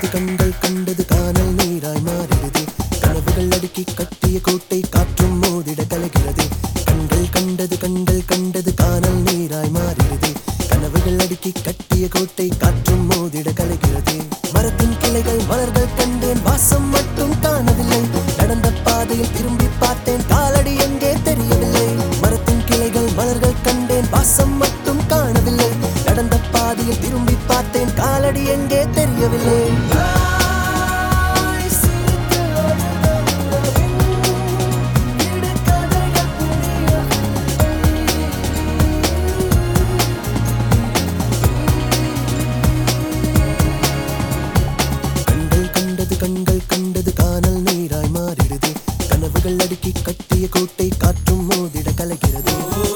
கண்கள் கண்டது காணல் நீராய் மாறிடுது. கனவுகள் அடுக்கி கட்டிய கோட்டை காற்றும் மோதிட கலகிறது. கண்கள் கண்டது காணல் நீராய் மாறிடுது. கனவுகள் அடுக்கி கட்டிய கோட்டை காற்றும் மோதிட கலகிறது. மரத்தின் கிளைகள் மலர்கள் கண்டேன், வாசம் மட்டும் காணவில்லை. நடந்த பாதையில் திரும்பி பார்த்தேன், காலடி எங்கே தெரியவில்லை. மரத்தின் கிளைகள் மலர்கள் கண்டேன், வாசம் மட்டும் காணவில்லை. நடந்த பாதையில் திரும்பி பார்த்தேன், காலடி எங்கே தெரியவில்லை. கண்கள் கண்டது காணல் நீராய் மாறிடுது. கனவுகள் அடுக்கி கட்டிய கோட்டை காற்றும் மோதிட கலகிறது.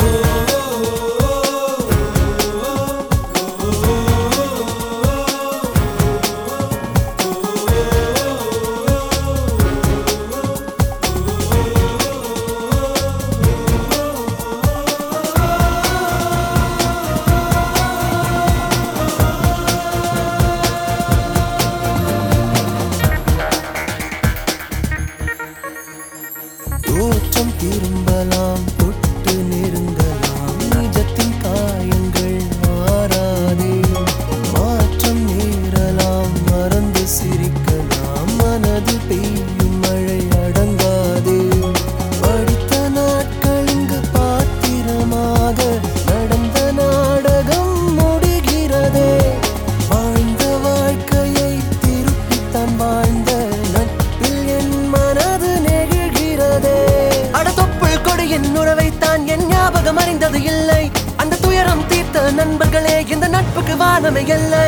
தோற்றம் திரும்பலாம், தொட்டு நெருங்கலாம், நிஜத்தின் காயங்கள் மாறாதே. மாற்றம் நேரலாம், மறந்து சிரிக்கலாம், மனது பெய்யும் மழை அடங்காதே. படித்த நாட்கள் இங்கு பாத்திரமாக, நடந்த நாடகம் முடிகிறதே. வாழ்ந்த வாழ்க்கையை திருப்பித்தான் வாழ்ந்த நட்பில் என் மனது நெகிழ்கிறதே. அடத்தொப்புள் கொடியின் உறவைத்தான் என் ஞாபகம் அறிந்தது இல்லை. அந்த துயரம் தீர்த்த நண்பர்களே, இந்த நட்புக்கு வானமே இல்லை.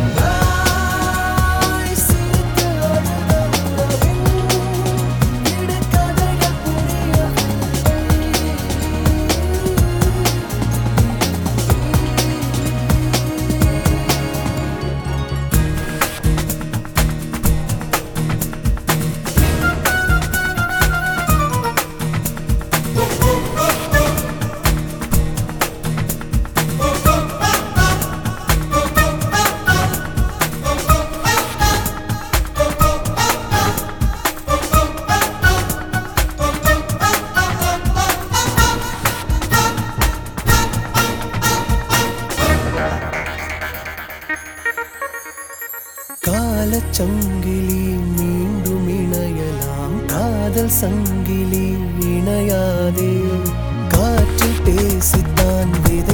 காலச்சங்கிலி மீண்டும் இணையலாம், காதல் சங்கிலி இணையாதே. காற்றில் பேசித்தான் விதை